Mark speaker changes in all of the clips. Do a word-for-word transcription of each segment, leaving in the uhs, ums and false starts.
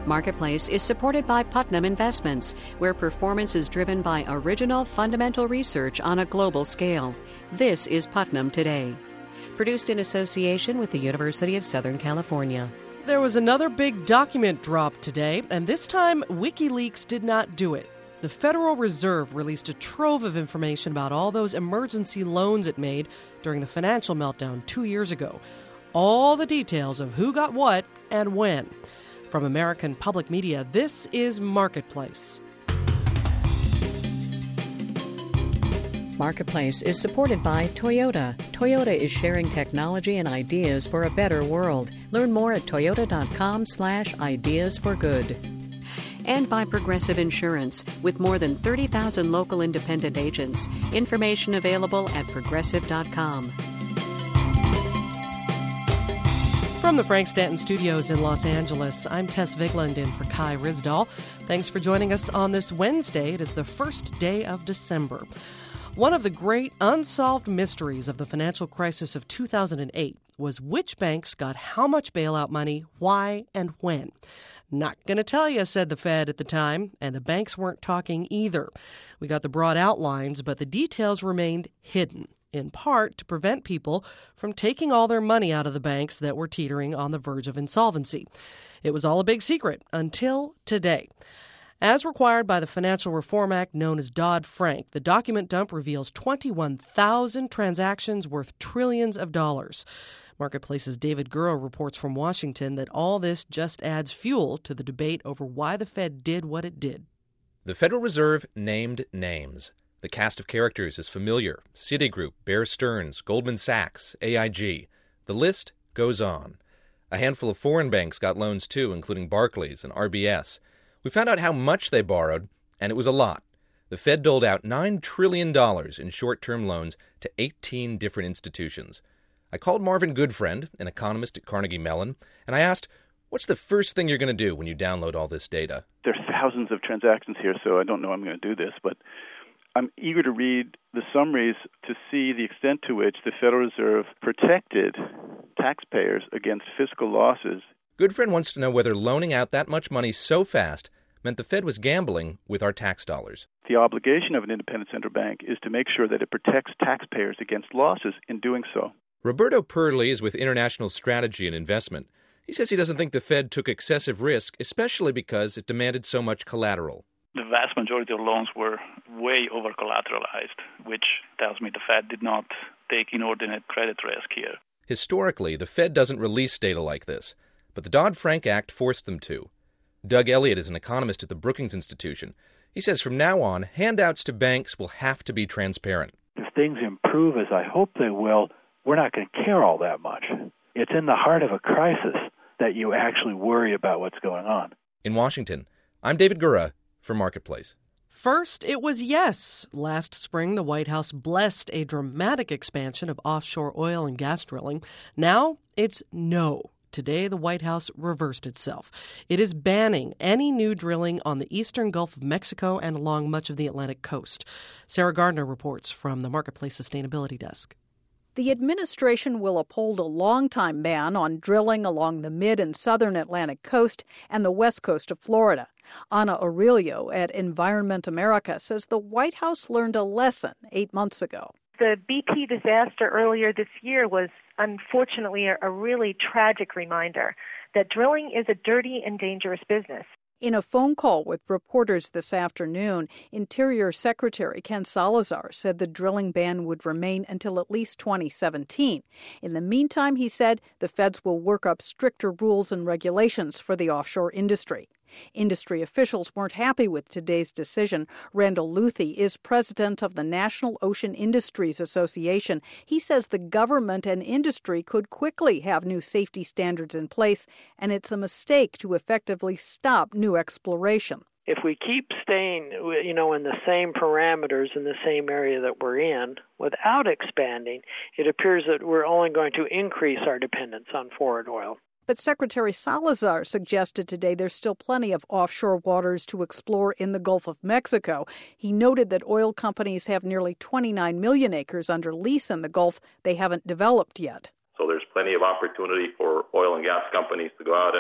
Speaker 1: Marketplace is supported by Putnam Investments, where performance is driven by original fundamental research on a global scale. This is Putnam Today. Produced in association with the University of Southern California.
Speaker 2: There was another big document drop today, and this time WikiLeaks did not do it. The Federal Reserve released a trove of information about all those emergency loans it made during the financial meltdown two years ago. All the details of who got what and when. From American Public Media, this is Marketplace.
Speaker 1: Marketplace is supported by Toyota. Toyota is sharing technology and ideas for a better world. Learn more at toyota.com slash ideas for good. And by Progressive Insurance, with more than thirty thousand local independent agents. Information available at progressive dot com.
Speaker 2: From the Frank Stanton Studios in Los Angeles, I'm Tess Vigland in for Kai Risdahl. Thanks for joining us on this Wednesday. It is the first day of December. One of the great unsolved mysteries of the financial crisis of two thousand eight was which banks got how much bailout money, why, and when. Not going to tell you, said the Fed at the time, and the banks weren't talking either. We got the broad outlines, but the details remained hidden, in part to prevent people from taking all their money out of the banks that were teetering on the verge of insolvency. It was all a big secret until today. As required by the Financial Reform Act known as Dodd-Frank, the document dump reveals twenty-one thousand transactions worth trillions of dollars. Marketplace's David Gura reports from Washington that all this just adds fuel to the debate over why the Fed did what it did.
Speaker 3: The Federal Reserve named names. The cast of characters is familiar. Citigroup, Bear Stearns, Goldman Sachs, A I G. The list goes on. A handful of foreign banks got loans too, including Barclays and R B S. We found out how much they borrowed, and it was a lot. The Fed doled out nine trillion dollars in short-term loans to eighteen different institutions. I called Marvin Goodfriend, an economist at Carnegie Mellon, and I asked, what's the first thing you're going to do when you download all this data?
Speaker 4: There are thousands of transactions here, so I don't know I'm going to do this, but I'm eager to read the summaries to see the extent to which the Federal Reserve protected taxpayers against fiscal losses.
Speaker 3: Goodfriend wants to know whether loaning out that much money so fast meant the Fed was gambling with our tax dollars.
Speaker 4: The obligation of an independent central bank is to make sure that it protects taxpayers against losses in doing so.
Speaker 3: Roberto Perli is with International Strategy and Investment. He says he doesn't think the Fed took excessive risk, especially because it demanded so much collateral.
Speaker 5: The vast majority of loans were way over-collateralized, which tells me the Fed did not take inordinate credit risk here.
Speaker 3: Historically, the Fed doesn't release data like this, but the Dodd-Frank Act forced them to. Doug Elliott is an economist at the Brookings Institution. He says from now on, handouts to banks will have to be transparent.
Speaker 6: If things improve as I hope they will, we're not going to care all that much. It's in the heart of a crisis that you actually worry about what's going on.
Speaker 3: In Washington, I'm David Gura for Marketplace.
Speaker 2: First, it was yes. Last spring, the White House blessed a dramatic expansion of offshore oil and gas drilling. Now, it's no. Today, the White House reversed itself. It is banning any new drilling on the eastern Gulf of Mexico and along much of the Atlantic coast. Sarah Gardner reports from the Marketplace Sustainability Desk.
Speaker 7: The administration will uphold a long-time ban on drilling along the mid- and southern Atlantic coast and the west coast of Florida. Ana Aurelio at Environment America says the White House learned a lesson eight months ago.
Speaker 8: The B P disaster earlier this year was unfortunately a, a really tragic reminder that drilling is a dirty and dangerous business.
Speaker 7: In a phone call with reporters this afternoon, Interior Secretary Ken Salazar said the drilling ban would remain until at least twenty seventeen. In the meantime, he said, the feds will work up stricter rules and regulations for the offshore industry. Industry officials weren't happy with today's decision. Randall Luthi is president of the National Ocean Industries Association. He says the government and industry could quickly have new safety standards in place, and it's a mistake to effectively stop new exploration.
Speaker 9: If we keep staying, you know, in the same parameters in the same area that we're in without expanding, it appears that we're only going to increase our dependence on foreign oil.
Speaker 7: But Secretary Salazar suggested today there's still plenty of offshore waters to explore in the Gulf of Mexico. He noted that oil companies have nearly twenty-nine million acres under lease in the Gulf they haven't developed yet.
Speaker 10: So there's plenty of opportunity for oil and gas companies to go out and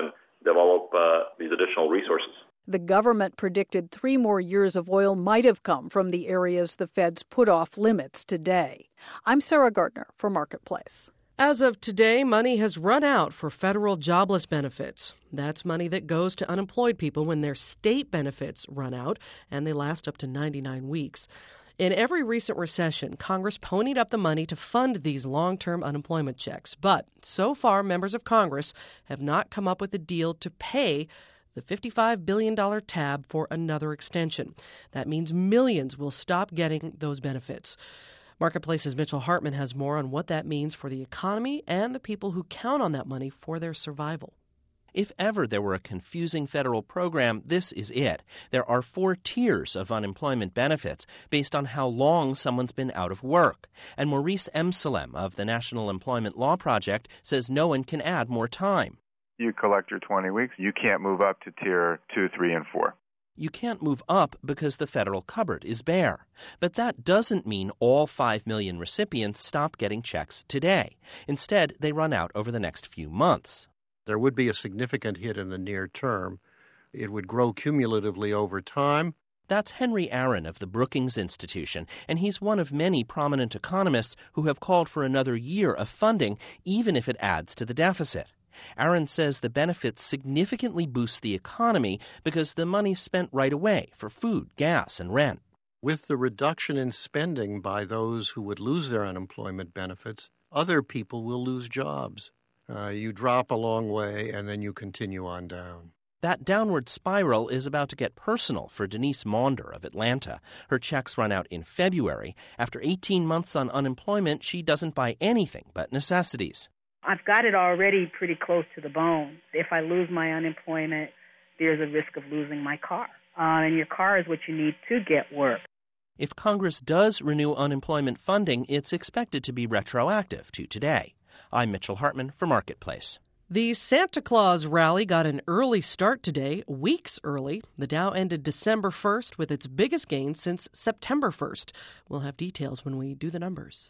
Speaker 10: develop uh, these additional resources.
Speaker 7: The government predicted three more years of oil might have come from the areas the feds put off limits today. I'm Sarah Gardner for Marketplace.
Speaker 2: As of today, money has run out for federal jobless benefits. That's money that goes to unemployed people when their state benefits run out, and they last up to ninety-nine weeks. In every recent recession, Congress ponied up the money to fund these long-term unemployment checks. But so far, members of Congress have not come up with a deal to pay the fifty-five billion dollars tab for another extension. That means millions will stop getting those benefits. Marketplace's Mitchell Hartman has more on what that means for the economy and the people who count on that money for their survival.
Speaker 11: If ever there were a confusing federal program, this is it. There are four tiers of unemployment benefits based on how long someone's been out of work. And Maurice Emsalem of the National Employment Law Project says no one can add more time.
Speaker 12: You collect your twenty weeks, you can't move up to tier two, three, and four.
Speaker 11: You can't move up because the federal cupboard is bare. But that doesn't mean all five million recipients stop getting checks today. Instead, they run out over the next few months.
Speaker 13: There would be a significant hit in the near term. It would grow cumulatively over time.
Speaker 11: That's Henry Aaron of the Brookings Institution, and he's one of many prominent economists who have called for another year of funding, even if it adds to the deficit. Aaron says the benefits significantly boost the economy because the money's spent right away for food, gas, and rent.
Speaker 13: With the reduction in spending by those who would lose their unemployment benefits, other people will lose jobs. Uh, you drop a long way, and then you continue on down.
Speaker 11: That downward spiral is about to get personal for Denise Maunder of Atlanta. Her checks run out in February. After eighteen months on unemployment, she doesn't buy anything but necessities.
Speaker 14: I've got it already pretty close to the bone. If I lose my unemployment, there's a risk of losing my car. Uh, and your car is what you need to get work.
Speaker 11: If Congress does renew unemployment funding, it's expected to be retroactive to today. I'm Mitchell Hartman for Marketplace.
Speaker 2: The Santa Claus rally got an early start today, weeks early. The Dow ended December first with its biggest gain since September first. We'll have details when we do the numbers.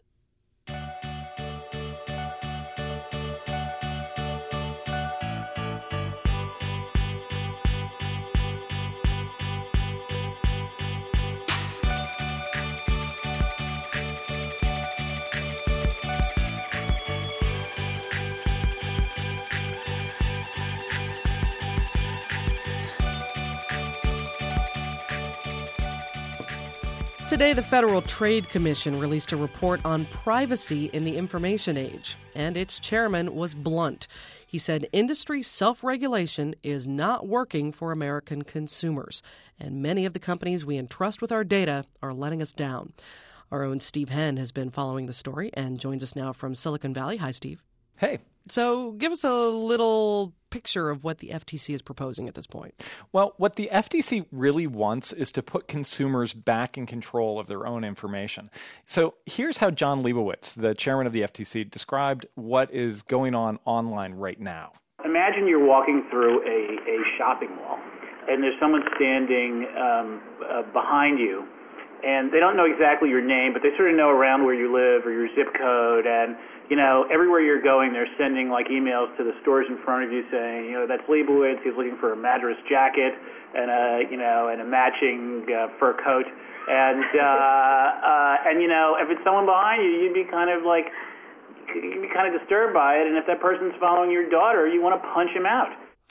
Speaker 2: Today, the Federal Trade Commission released a report on privacy in the information age, and its chairman was blunt. He said industry self-regulation is not working for American consumers, and many of the companies we entrust with our data are letting us down. Our own Steve Henn has been following the story and joins us now from Silicon Valley. Hi, Steve.
Speaker 15: Hey.
Speaker 2: So give us a little picture of what the F T C is proposing at this point.
Speaker 15: Well, what the F T C really wants is to put consumers back in control of their own information. So here's how John Leibowitz, the chairman of the F T C, described what is going on online right now.
Speaker 16: Imagine you're walking through a, a shopping mall, and there's someone standing um, uh, behind you, and they don't know exactly your name, but they sort of know around where you live or your zip code, and you know, everywhere you're going, they're sending like emails to the stores in front of you saying, you know, that's Leibowitz. He's looking for a Madras jacket and a, you know, and a matching uh, fur coat. And uh, uh, and you know, if it's someone behind you, you'd be kind of like, you'd be kind of disturbed by it. And if that person's following your daughter, you want to punch him out.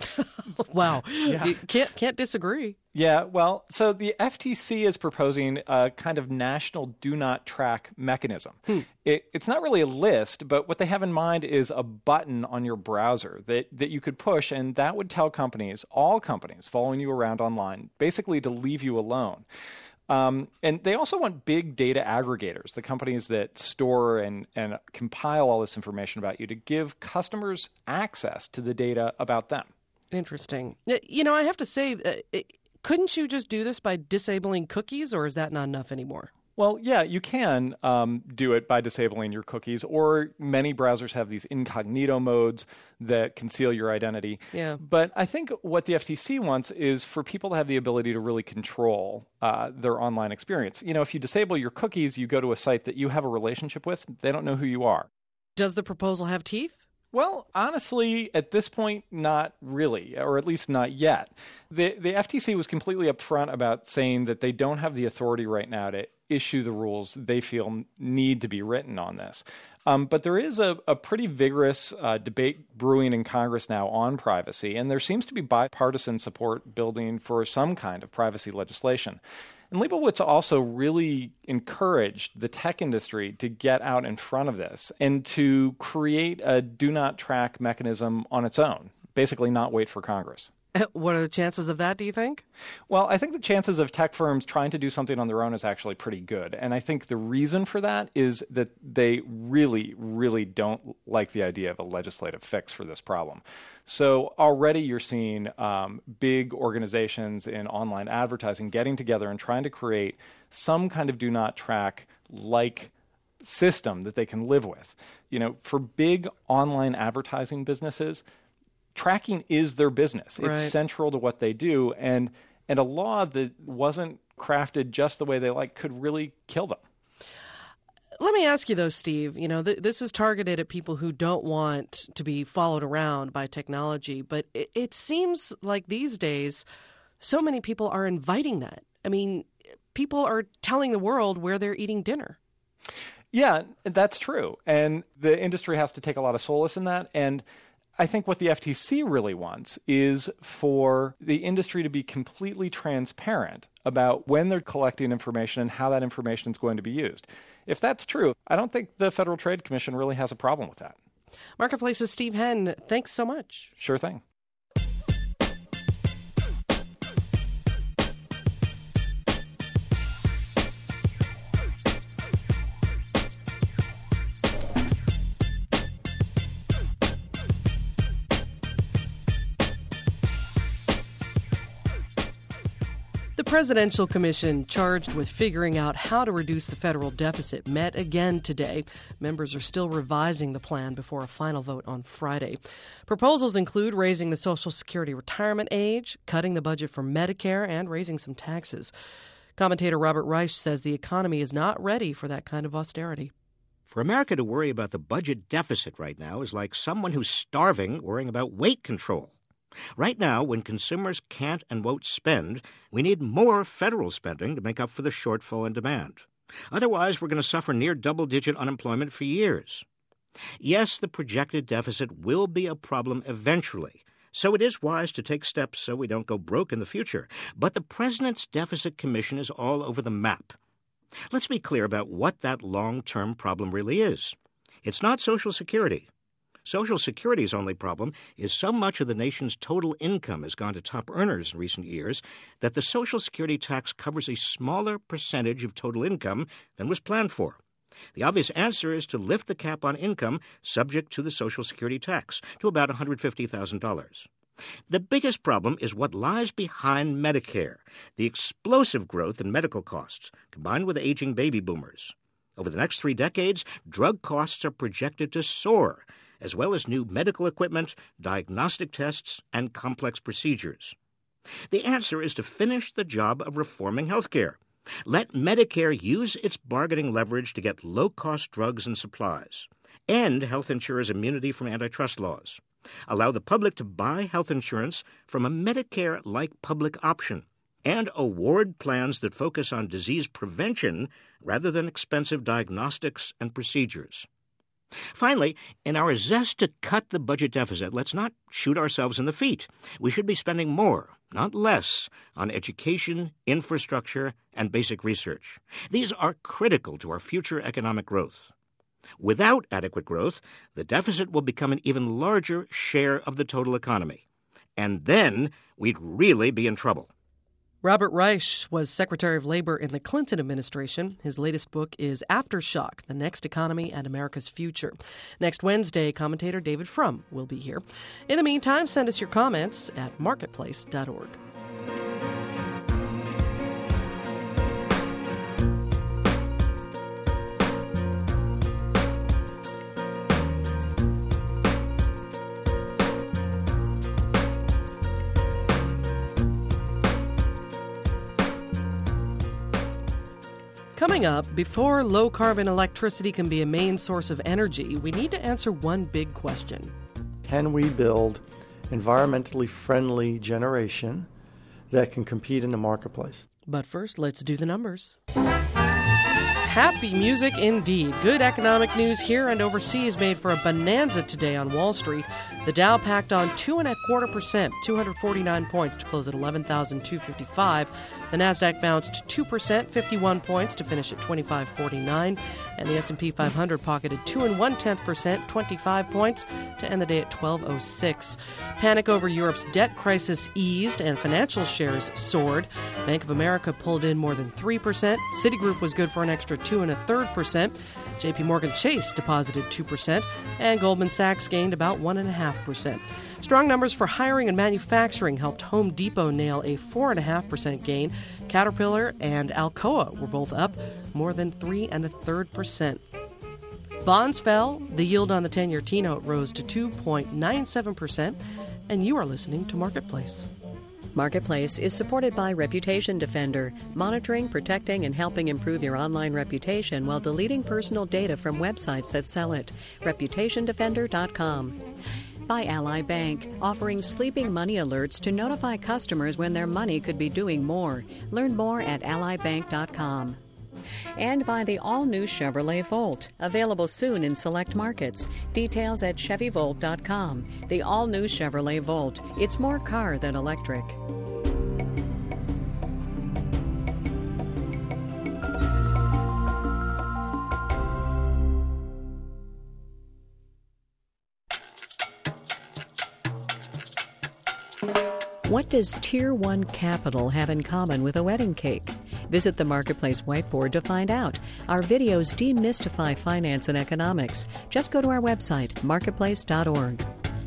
Speaker 2: Wow.
Speaker 15: Yeah.
Speaker 2: You can't can't disagree.
Speaker 15: Yeah, well, so the F T C is proposing a kind of national do not track mechanism. Hmm. It, it's not really a list, but what they have in mind is a button on your browser that, that you could push, and that would tell companies, all companies following you around online, basically to leave you alone. Um, and they also want big data aggregators, the companies that store and, and compile all this information about you, to give customers access to the data about them.
Speaker 2: Interesting. You know, I have to say, uh, couldn't you just do this by disabling cookies, or is that not enough anymore?
Speaker 15: Well, yeah, you can um, do it by disabling your cookies, or many browsers have these incognito modes that conceal your identity.
Speaker 2: Yeah.
Speaker 15: But I think what the F T C wants is for people to have the ability to really control uh, their online experience. You know, if you disable your cookies, you go to a site that you have a relationship with, they don't know who you are.
Speaker 2: Does the proposal have teeth?
Speaker 15: Well, honestly, at this point, not really, or at least not yet. The the F T C was completely upfront about saying that they don't have the authority right now to issue the rules they feel need to be written on this. Um, but there is a, a pretty vigorous uh, debate brewing in Congress now on privacy, and there seems to be bipartisan support building for some kind of privacy legislation. And Leibowitz also really encouraged the tech industry to get out in front of this and to create a do-not-track mechanism on its own, basically not wait for Congress.
Speaker 2: What are the chances of that, do you think?
Speaker 15: Well, I think the chances of tech firms trying to do something on their own is actually pretty good. And I think the reason for that is that they really, really don't like the idea of a legislative fix for this problem. So already you're seeing um, big organizations in online advertising getting together and trying to create some kind of do-not-track like system that they can live with. You know, for big online advertising businesses, tracking is their business. It's
Speaker 2: right.
Speaker 15: central to what they do, and and a law that wasn't crafted just the way they like could really kill them.
Speaker 2: Let me ask you, though, Steve, you know, th- this is targeted at people who don't want to be followed around by technology, but it, it seems like these days so many people are inviting that. I mean, people are telling the world where they're eating dinner.
Speaker 15: Yeah, that's true. And the industry has to take a lot of solace in that. And I think what the F T C really wants is for the industry to be completely transparent about when they're collecting information and how that information is going to be used. If that's true, I don't think the Federal Trade Commission really has a problem with that.
Speaker 2: Marketplace's Steve Henn, thanks so much.
Speaker 15: Sure thing.
Speaker 2: The Presidential Commission charged with figuring out how to reduce the federal deficit met again today. Members are still revising the plan before a final vote on Friday. Proposals include raising the Social Security retirement age, cutting the budget for Medicare, and raising some taxes. Commentator Robert Reich says the economy is not ready for that kind of austerity.
Speaker 17: For America to worry about the budget deficit right now is like someone who's starving worrying about weight control. Right now, when consumers can't and won't spend, we need more federal spending to make up for the shortfall in demand. Otherwise, we're going to suffer near double-digit unemployment for years. Yes, the projected deficit will be a problem eventually, so it is wise to take steps so we don't go broke in the future. But the President's Deficit Commission is all over the map. Let's be clear about what that long-term problem really is. It's not Social Security. Social Security's only problem is so much of the nation's total income has gone to top earners in recent years that the Social Security tax covers a smaller percentage of total income than was planned for. The obvious answer is to lift the cap on income subject to the Social Security tax to about one hundred fifty thousand dollars. The biggest problem is what lies behind Medicare, the explosive growth in medical costs, combined with aging baby boomers. Over the next three decades, drug costs are projected to soar, as well as new medical equipment, diagnostic tests, and complex procedures. The answer is to finish the job of reforming healthcare. Let Medicare use its bargaining leverage to get low-cost drugs and supplies. End health insurers' immunity from antitrust laws. Allow the public to buy health insurance from a Medicare-like public option. And award plans that focus on disease prevention rather than expensive diagnostics and procedures. Finally, in our zest to cut the budget deficit, let's not shoot ourselves in the feet. We should be spending more, not less, on education, infrastructure, and basic research. These are critical to our future economic growth. Without adequate growth, the deficit will become an even larger share of the total economy. And then we'd really be in trouble.
Speaker 2: Robert Reich was Secretary of Labor in the Clinton administration. His latest book is Aftershock, The Next Economy and America's Future. Next Wednesday, commentator David Frum will be here. In the meantime, send us your comments at marketplace dot org. Coming up, before low-carbon electricity can be a main source of energy, we need to answer one big question.
Speaker 18: can we build environmentally friendly generation that can compete in the marketplace?
Speaker 2: But first, let's do the numbers. Happy music indeed. Good economic news here and overseas made for a bonanza today on Wall Street. The Dow packed on two and a quarter percent, two hundred forty-nine points to close at eleven thousand two hundred fifty-five. The Nasdaq bounced two percent, fifty-one points to finish at twenty-five forty-nine, and the S and P five hundred pocketed two and one tenth percent, twenty-five points to end the day at twelve oh six. Panic over Europe's debt crisis eased and financial shares soared. Bank of America pulled in more than three percent. Citigroup was good for an extra two and a third percent. J P Morgan Chase deposited two percent, and Goldman Sachs gained about one and a half percent. Strong numbers for hiring and manufacturing helped Home Depot nail a four and a half percent gain. Caterpillar and Alcoa were both up more than three and a third percent. Bonds fell. The yield on the ten-year T-note rose to two point nine seven percent, and you are listening to Marketplace.
Speaker 1: Marketplace is supported by Reputation Defender, monitoring, protecting, and helping improve your online reputation while deleting personal data from websites that sell it. reputation defender dot com. By Ally Bank, offering sleeping money alerts to notify customers when their money could be doing more. Learn more at ally bank dot com. And by the all-new Chevrolet Volt, available soon in select markets. Details at chevy volt dot com. The all-new Chevrolet Volt. It's more car than electric. What does Tier one Capital have in common with a wedding cake? Visit the Marketplace whiteboard to find out. Our videos demystify finance and economics. Just go to our website, marketplace dot org.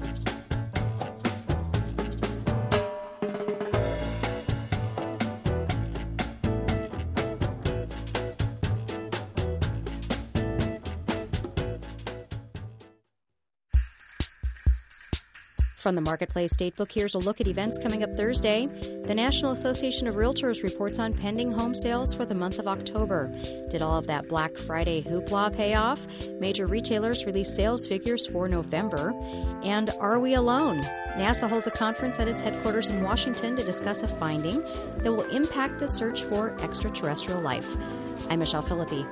Speaker 19: From the Marketplace Datebook, here's a look at events coming up Thursday. The National Association of Realtors reports on pending home sales for the month of October. Did all of that Black Friday hoopla pay off? Major retailers release sales figures for November. And are we alone? NASA holds a conference at its headquarters in Washington to discuss a finding that will impact the search for extraterrestrial life. I'm Michelle Philippi.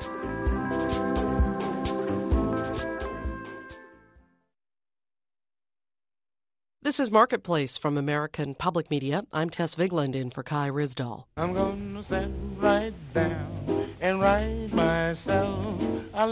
Speaker 2: This is Marketplace from American Public Media. I'm Tess Vigland in for Kai Risdahl.
Speaker 20: I'm going to sit right down and write myself a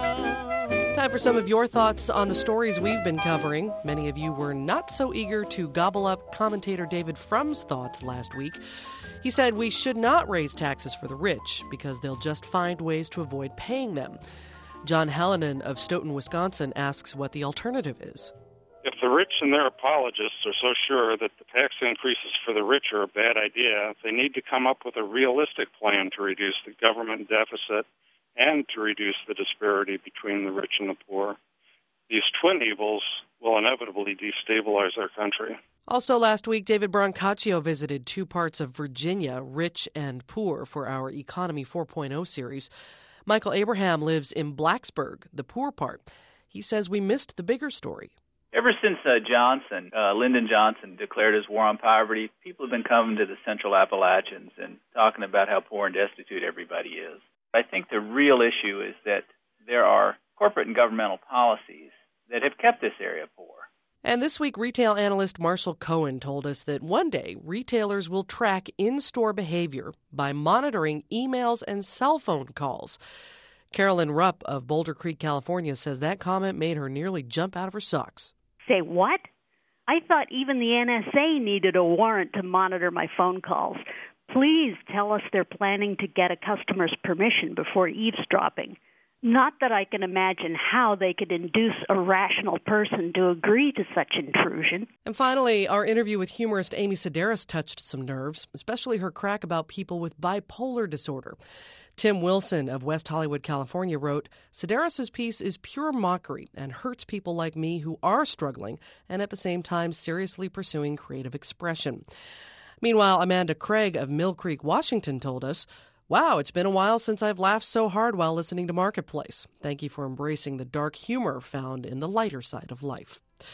Speaker 20: letter.
Speaker 2: Time for some of your thoughts on the stories we've been covering. Many of you were not so eager to gobble up commentator David Frum's thoughts last week. He said we should not raise taxes for the rich because they'll just find ways to avoid paying them. John Hallinan of Stoughton, Wisconsin asks what the alternative is.
Speaker 21: If the rich and their apologists are so sure that the tax increases for the rich are a bad idea, they need to come up with a realistic plan to reduce the government deficit and to reduce the disparity between the rich and the poor. These twin evils will inevitably destabilize our country.
Speaker 2: Also last week, David Brancaccio visited two parts of Virginia, rich and poor, for our Economy four point oh series. Michael Abraham lives in Blacksburg, the poor part. He says we missed the bigger story.
Speaker 22: Ever since uh, Johnson, uh, Lyndon Johnson, declared his war on poverty, people have been coming to the Central Appalachians and talking about how poor and destitute everybody is. I think the real issue is that there are corporate and governmental policies that have kept this area poor.
Speaker 2: And this week, retail analyst Marshall Cohen told us that one day retailers will track in-store behavior by monitoring emails and cell phone calls. Carolyn Rupp of Boulder Creek, California, says that comment made her nearly jump out of her socks.
Speaker 23: Say what? I thought even the N S A needed a warrant to monitor my phone calls. Please tell us they're planning to get a customer's permission before eavesdropping. Not that I can imagine how they could induce a rational person to agree to such intrusion.
Speaker 2: And finally, our interview with humorist Amy Sedaris touched some nerves, especially her crack about people with bipolar disorder. Tim Wilson of West Hollywood, California, wrote, Sedaris' piece is pure mockery and hurts people like me who are struggling and at the same time seriously pursuing creative expression. Meanwhile, Amanda Craig of Mill Creek, Washington, told us, wow, it's been a while since I've laughed so hard while listening to Marketplace. Thank you for embracing the dark humor found in the lighter side of life.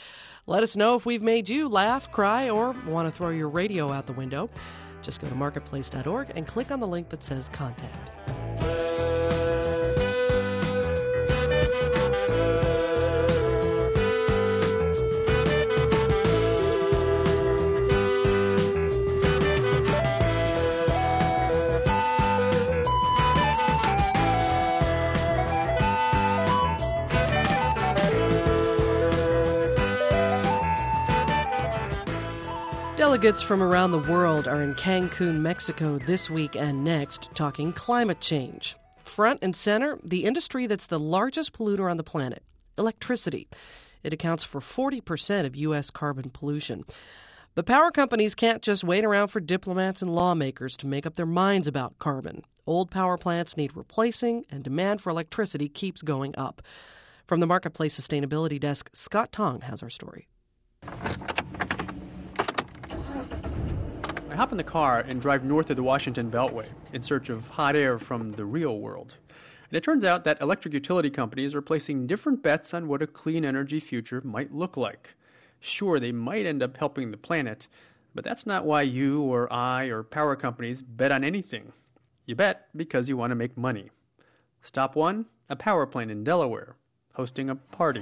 Speaker 2: Let us know if we've made you laugh, cry, or want to throw your radio out the window. Just go to marketplace dot org and click on the link that says Contact. Delegates from around the world are in Cancun, Mexico this week and next talking climate change. Front and center, the industry that's the largest polluter on the planet, electricity. It accounts for forty percent of U S carbon pollution. But power companies can't just wait around for diplomats and lawmakers to make up their minds about carbon. Old power plants need replacing, and demand for electricity keeps going up. From the Marketplace Sustainability Desk, Scott Tong has our story.
Speaker 4: I hop in the car and drive north of the Washington Beltway in search of hot air from the real world. And it turns out that electric utility companies are placing different bets on what a clean energy future might look like. Sure, they might end up helping the planet, but that's not why you or I or power companies bet on anything. You bet because you want to make money. Stop one, a power plant in Delaware, hosting a party.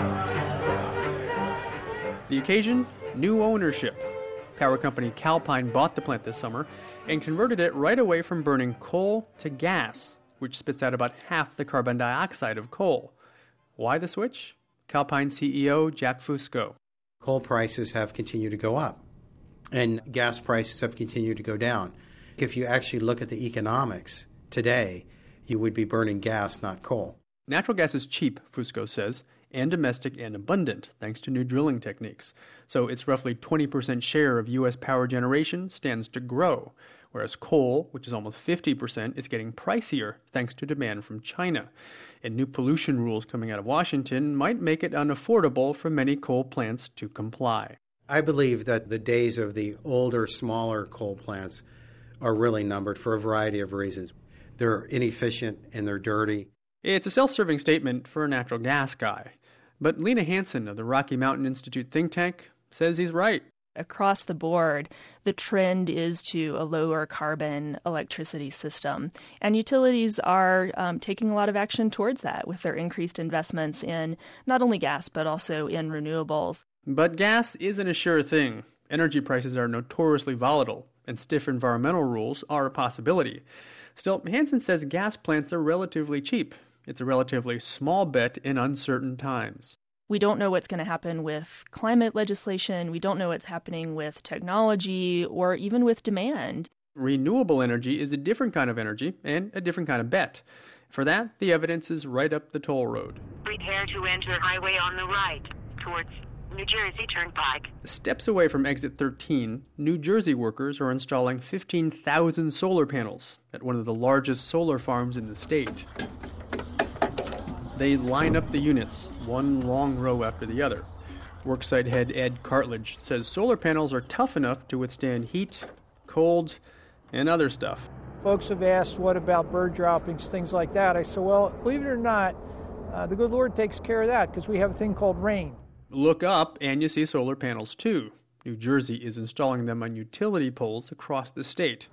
Speaker 4: The occasion, new ownership. Power company Calpine bought the plant this summer and converted it right away from burning coal to gas, which spits out about half the carbon dioxide of coal. Why the switch? Calpine C E O Jack Fusco.
Speaker 5: Coal prices have continued to go up, and gas prices have continued to go down. If you actually look at the economics today, you would be burning gas, not coal.
Speaker 4: Natural gas is cheap, Fusco says, and domestic and abundant, thanks to new drilling techniques. So its roughly twenty percent share of U S power generation stands to grow, whereas coal, which is almost fifty percent, is getting pricier thanks to demand from China. And new pollution rules coming out of Washington might make it unaffordable for many coal plants to comply.
Speaker 5: I believe that the days of the older, smaller coal plants are really numbered for a variety of reasons. They're inefficient and they're dirty.
Speaker 4: It's a self-serving statement for a natural gas guy. But Lena Hansen of the Rocky Mountain Institute think tank says he's right.
Speaker 6: Across the board, the trend is to a lower carbon electricity system. And utilities are um, taking a lot of action towards that with their increased investments in not only gas, but also in renewables.
Speaker 4: But gas isn't a sure thing. Energy prices are notoriously volatile, and stiff environmental rules are a possibility. Still, Hansen says gas plants are relatively cheap. It's a relatively small bet in uncertain times.
Speaker 6: We don't know what's going to happen with climate legislation. We don't know what's happening with technology or even with demand.
Speaker 4: Renewable energy is a different kind of energy and a different kind of bet. For that, the evidence is right up the toll road.
Speaker 24: Prepare to enter highway on the right towards New Jersey Turnpike.
Speaker 4: Steps away from exit thirteen, New Jersey workers are installing fifteen thousand solar panels at one of the largest solar farms in the state. They line up the units, one long row after the other. Worksite head Ed Cartledge says solar panels are tough enough to withstand heat, cold, and other stuff.
Speaker 25: Folks have asked, what about bird droppings, things like that? I said, well, believe it or not, uh, the good Lord takes care of that because we have a thing called rain.
Speaker 4: Look up and you see solar panels too. New Jersey is installing them on utility poles across the state.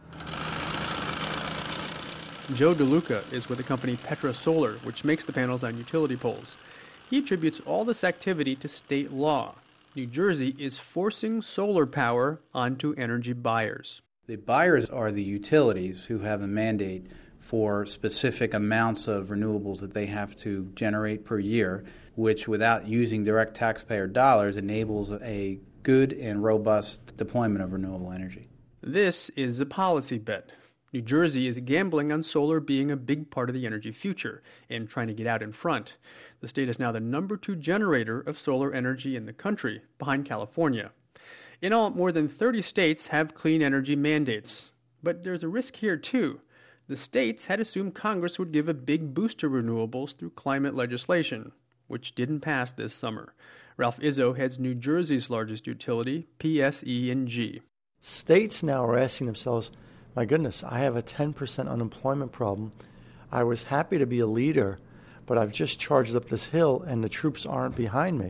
Speaker 4: Joe DeLuca is with the company Petra Solar, which makes the panels on utility poles. He attributes all this activity to state law. New Jersey is forcing solar power onto energy buyers.
Speaker 26: The buyers are the utilities who have a mandate for specific amounts of renewables that they have to generate per year, which without using direct taxpayer dollars enables a good and robust deployment of renewable energy.
Speaker 4: This is a policy bet. New Jersey is gambling on solar being a big part of the energy future and trying to get out in front. The state is now the number two generator of solar energy in the country, behind California. In all, more than thirty states have clean energy mandates. But there's a risk here, too. The states had assumed Congress would give a big boost to renewables through climate legislation, which didn't pass this summer. Ralph Izzo heads New Jersey's largest utility, P S E and G.
Speaker 18: States now are asking themselves, my goodness, I have a ten percent unemployment problem. I was happy to be a leader, but I've just charged up this hill and the troops aren't behind me.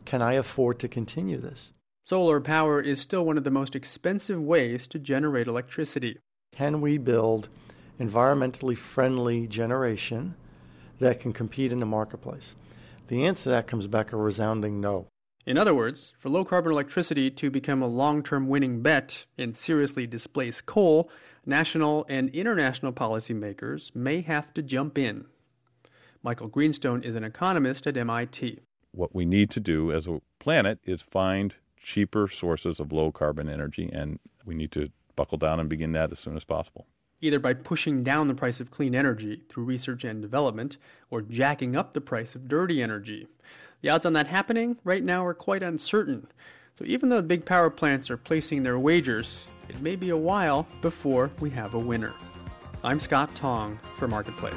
Speaker 18: Can I afford to continue this?
Speaker 4: Solar power is still one of the most expensive ways to generate electricity.
Speaker 18: Can we build environmentally friendly generation that can compete in the marketplace? The answer to that comes back a resounding no.
Speaker 4: In other words, for low-carbon electricity to become a long-term winning bet and seriously displace coal, national and international policymakers may have to jump in. Michael Greenstone is an economist at M I T.
Speaker 3: What we need to do as a planet is find cheaper sources of low-carbon energy, and we need to buckle down and begin that as soon as possible.
Speaker 4: Either by pushing down the price of clean energy through research and development, or jacking up the price of dirty energy. The odds on that happening right now are quite uncertain. So even though the big power plants are placing their wagers, it may be a while before we have a winner. I'm Scott Tong for Marketplace.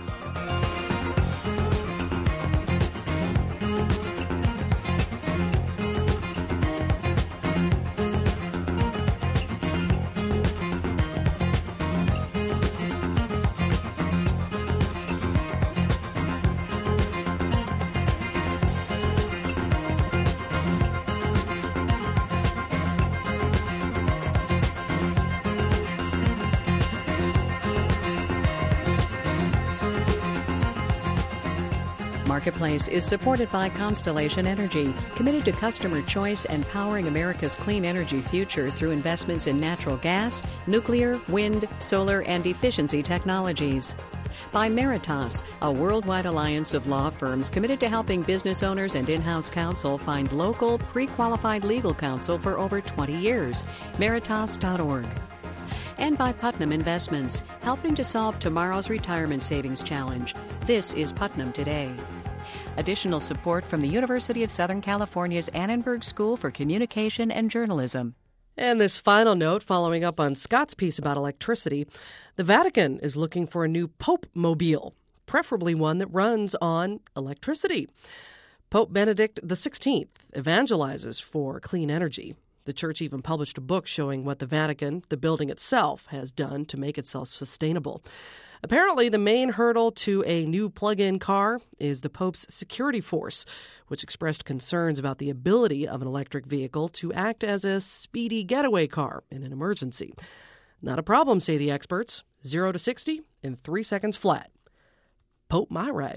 Speaker 1: Marketplace is supported by Constellation Energy, committed to customer choice and powering America's clean energy future through investments in natural gas, nuclear, wind, solar, and efficiency technologies. By Meritas, a worldwide alliance of law firms committed to helping business owners and in-house counsel find local, pre-qualified legal counsel for over twenty years. Meritas dot org. And by Putnam Investments, helping to solve tomorrow's retirement savings challenge. This is Putnam Today. Additional support from the University of Southern California's Annenberg School for Communication and Journalism.
Speaker 2: And this final note, following up on Scott's piece about electricity, the Vatican is looking for a new Pope mobile, preferably one that runs on electricity. Pope Benedict the sixteenth evangelizes for clean energy. The church even published a book showing what the Vatican, the building itself, has done to make itself sustainable. Apparently, the main hurdle to a new plug-in car is the Pope's security force, which expressed concerns about the ability of an electric vehicle to act as a speedy getaway car in an emergency. Not a problem, say the experts. Zero to sixty in three seconds flat. Pope my ride.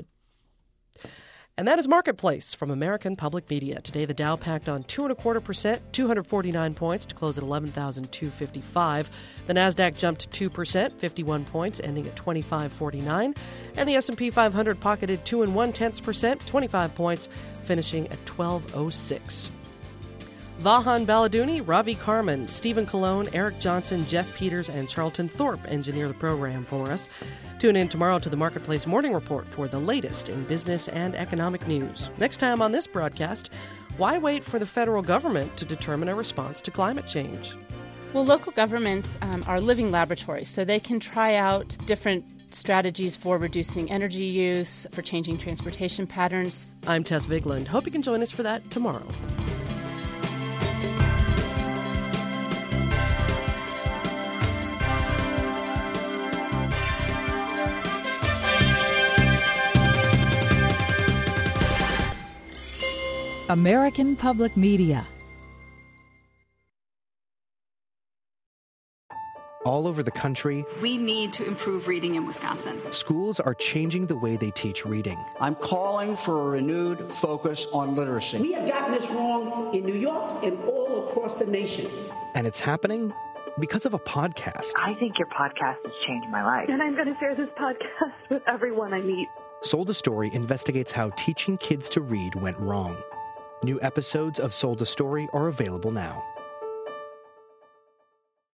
Speaker 2: And that is Marketplace from American Public Media. Today, the Dow packed on two and a quarter percent, two hundred forty-nine points to close at eleven thousand two hundred fifty-five. The Nasdaq jumped two percent, fifty-one points, ending at twenty-five forty-nine. And the S and P five hundred pocketed two and one tenths percent, twenty-five points, finishing at twelve oh six. Vahan Baladuni, Ravi Carmen, Stephen Colon, Eric Johnson, Jeff Peters, and Charlton Thorpe engineer the program for us. Tune in tomorrow to the Marketplace Morning Report for the latest in business and economic news. Next time on this broadcast, why wait for the federal government to determine a response to climate change?
Speaker 7: Well, local governments um, are living laboratories, so they can try out different strategies for reducing energy use, for changing transportation patterns.
Speaker 2: I'm Tess Vigland. Hope you can join us for that tomorrow.
Speaker 8: American Public Media.
Speaker 9: All over the country,
Speaker 10: we need to improve reading in Wisconsin.
Speaker 9: Schools are changing the way they teach reading.
Speaker 12: I'm calling for a renewed focus on literacy.
Speaker 27: We have gotten this wrong in New York and all across the nation.
Speaker 9: And it's happening because of a podcast.
Speaker 28: I think your podcast has changed my life.
Speaker 29: And I'm going to share this podcast with everyone I meet.
Speaker 9: Sold a Story investigates how teaching kids to read went wrong. New episodes of Sold a Story are available now.